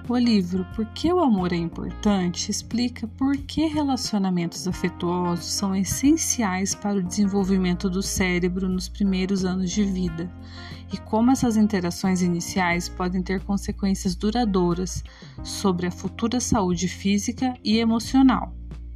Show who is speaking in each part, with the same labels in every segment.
Speaker 1: O livro Por que o Amor é Importante explica por que relacionamentos afetuosos são essenciais para o desenvolvimento do cérebro nos primeiros anos de vida e como essas interações iniciais podem ter consequências duradouras sobre a futura saúde física e emocional.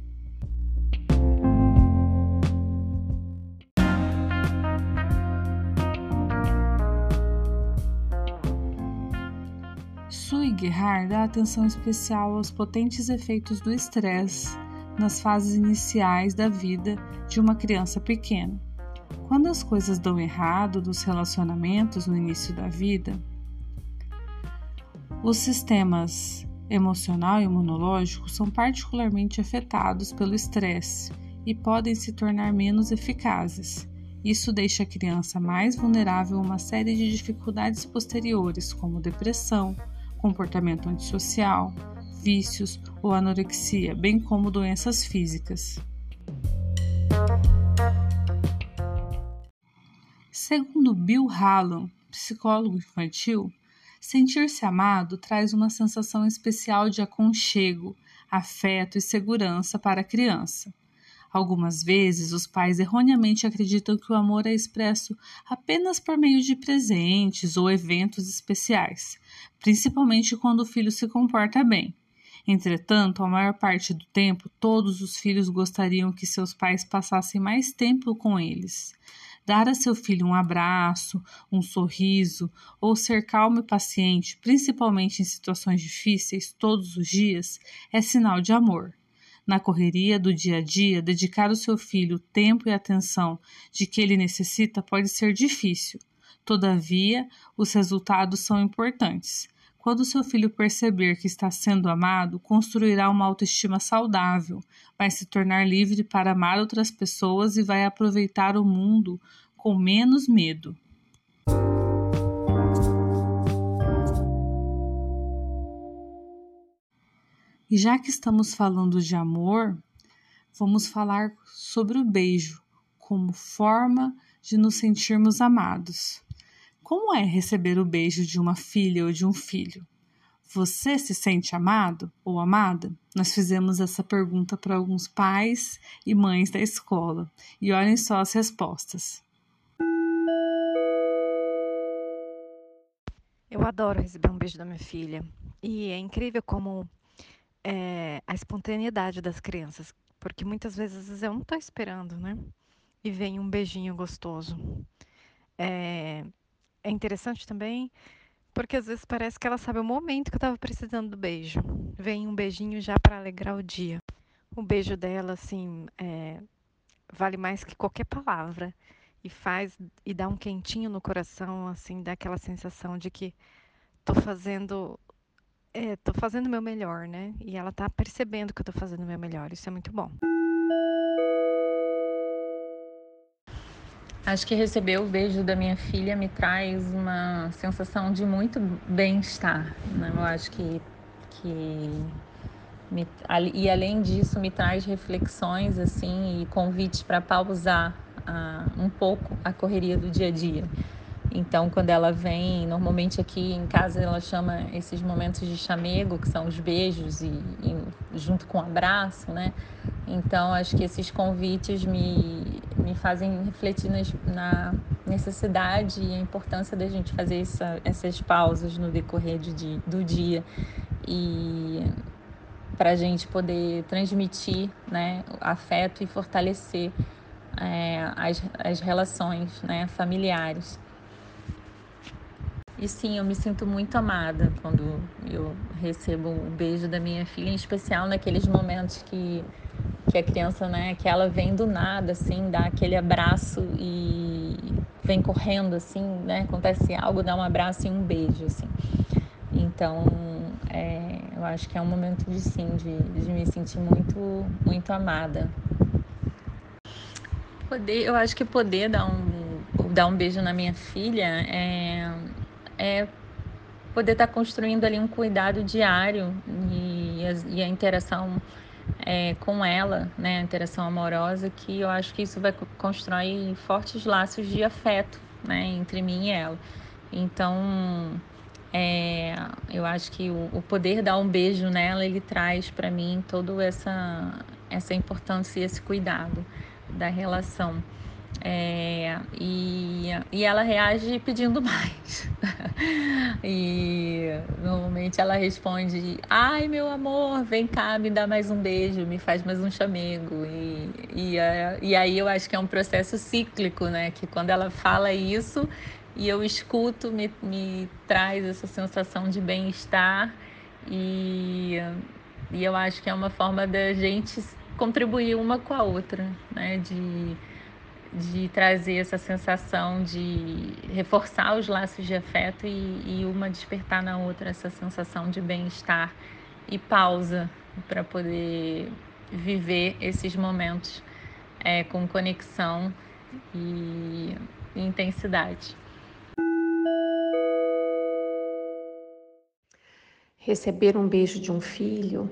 Speaker 1: Sue Gerhard dá atenção especial aos potentes efeitos do estresse nas fases iniciais da vida de uma criança pequena. Quando as coisas dão errado nos relacionamentos no início da vida, os sistemas emocional e imunológico são particularmente afetados pelo estresse e podem se tornar menos eficazes. Isso deixa a criança mais vulnerável a uma série de dificuldades posteriores, como depressão, comportamento antissocial, vícios ou anorexia, bem como doenças físicas. Segundo Bill Hallam, psicólogo infantil, sentir-se amado traz uma sensação especial de aconchego, afeto e segurança para a criança. Algumas vezes, os pais erroneamente acreditam que o amor é expresso apenas por meio de presentes ou eventos especiais, principalmente quando o filho se comporta bem. Entretanto, a maior parte do tempo, todos os filhos gostariam que seus pais passassem mais tempo com eles. Dar a seu filho um abraço, um sorriso ou ser calmo e paciente, principalmente em situações difíceis, todos os dias, é sinal de amor. Na correria do dia a dia, dedicar ao seu filho o tempo e atenção de que ele necessita pode ser difícil. Todavia, os resultados são importantes. Quando seu filho perceber que está sendo amado, construirá uma autoestima saudável, vai se tornar livre para amar outras pessoas e vai aproveitar o mundo com menos medo. E já que estamos falando de amor, vamos falar sobre o beijo como forma de nos sentirmos amados. Como é receber o beijo de uma filha ou de um filho? Você se sente amado ou amada? Nós fizemos essa pergunta para alguns pais e mães da escola e olhem só as respostas.
Speaker 2: Eu adoro receber um beijo da minha filha e é incrível como a espontaneidade das crianças, porque muitas vezes eu não estou esperando, né? E vem um beijinho gostoso. É interessante também, porque às vezes parece que ela sabe o momento que eu estava precisando do beijo. Vem um beijinho já para alegrar o dia. O beijo dela, assim, vale mais que qualquer palavra. E dá um quentinho no coração, assim, dá aquela sensação de que tô fazendo o meu melhor, né? E ela tá percebendo que eu tô fazendo o meu melhor. Isso é muito bom.
Speaker 3: Acho que receber o beijo da minha filha me traz uma sensação de muito bem-estar, né? Eu acho que e além disso me traz reflexões assim e convites para pausar um pouco a correria do dia a dia. Então, quando ela vem, normalmente aqui em casa ela chama esses momentos de chamego, que são os beijos e junto com o abraço, né? Então, acho que esses convites me fazem refletir na necessidade e a importância da gente fazer essas pausas no decorrer do dia e para a gente poder transmitir, né, afeto e fortalecer as relações, né, familiares. E sim, eu me sinto muito amada quando eu recebo o beijo da minha filha, em especial naqueles momentos que a criança, né, que ela vem do nada, assim, dá aquele abraço e vem correndo, assim, né, acontece algo, dá um abraço e um beijo, assim. Então, eu acho que é um momento de me sentir muito, muito amada. Eu acho que poder dar um beijo na minha filha é poder estar construindo ali um cuidado diário e a interação com ela, né, a interação amorosa, que eu acho que isso vai constrói fortes laços de afeto, né, entre mim e ela. Então, Eu acho que o poder dar um beijo nela, ele traz para mim toda essa importância e esse cuidado da relação. E ela reage pedindo mais. E normalmente ela responde: ai, meu amor, vem cá, me dá mais um beijo, me faz mais um chamego. E aí eu acho que é um processo cíclico, né? Que quando ela fala isso e eu escuto, me traz essa sensação de bem-estar. E eu acho que é uma forma da gente contribuir uma com a outra, né? De trazer essa sensação de reforçar os laços de afeto e uma despertar na outra essa sensação de bem-estar e pausa para poder viver esses momentos com conexão e intensidade.
Speaker 4: Receber um beijo de um filho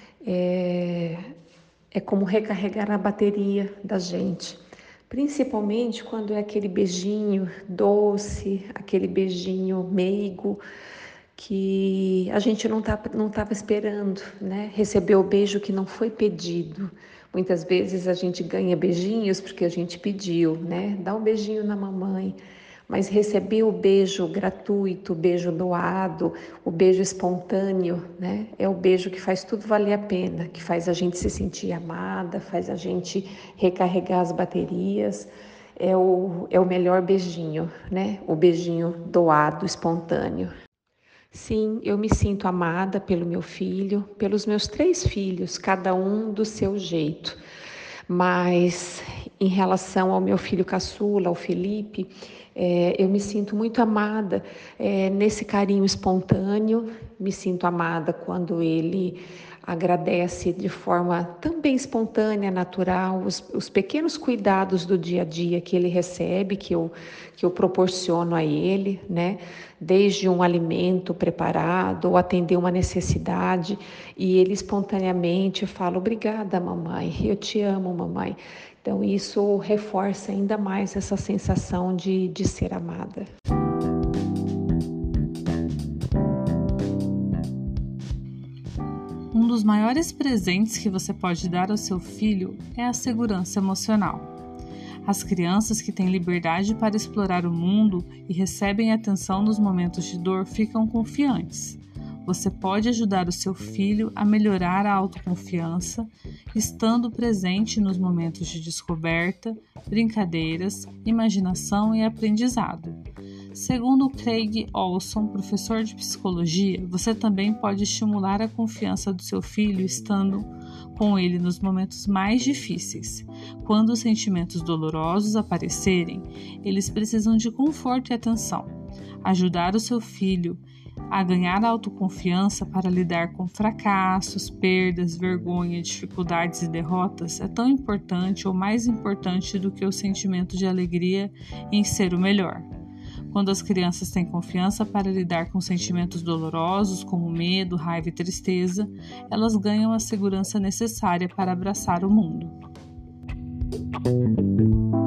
Speaker 4: é como recarregar a bateria da gente. Principalmente quando é aquele beijinho doce, aquele beijinho meigo, que a gente não estava esperando, né? Receber o beijo que não foi pedido. Muitas vezes a gente ganha beijinhos porque a gente pediu, né? Dá um beijinho na mamãe. Mas receber o beijo gratuito, o beijo doado, o beijo espontâneo, né? É o beijo que faz tudo valer a pena, que faz a gente se sentir amada, faz a gente recarregar as baterias. É o melhor beijinho, né? O beijinho doado, espontâneo. Sim, eu me sinto amada pelo meu filho, pelos meus 3 filhos, cada um do seu jeito. Mas em relação ao meu filho caçula, ao Felipe, eu me sinto muito amada nesse carinho espontâneo, me sinto amada quando ele agradece de forma também espontânea, natural, os pequenos cuidados do dia a dia que ele recebe, que eu proporciono a ele, né? Desde um alimento preparado ou atender uma necessidade, e ele espontaneamente fala: obrigada, mamãe, eu te amo, mamãe. Então isso reforça ainda mais essa sensação de ser amada.
Speaker 1: Um dos maiores presentes que você pode dar ao seu filho é a segurança emocional. As crianças que têm liberdade para explorar o mundo e recebem atenção nos momentos de dor ficam confiantes. Você pode ajudar o seu filho a melhorar a autoconfiança, estando presente nos momentos de descoberta, brincadeiras, imaginação e aprendizado. Segundo Craig Olson, professor de psicologia, você também pode estimular a confiança do seu filho estando com ele nos momentos mais difíceis. Quando os sentimentos dolorosos aparecerem, eles precisam de conforto e atenção. Ajudar o seu filho a ganhar autoconfiança para lidar com fracassos, perdas, vergonha, dificuldades e derrotas é tão importante ou mais importante do que o sentimento de alegria em ser o melhor. Quando as crianças têm confiança para lidar com sentimentos dolorosos como medo, raiva e tristeza, elas ganham a segurança necessária para abraçar o mundo.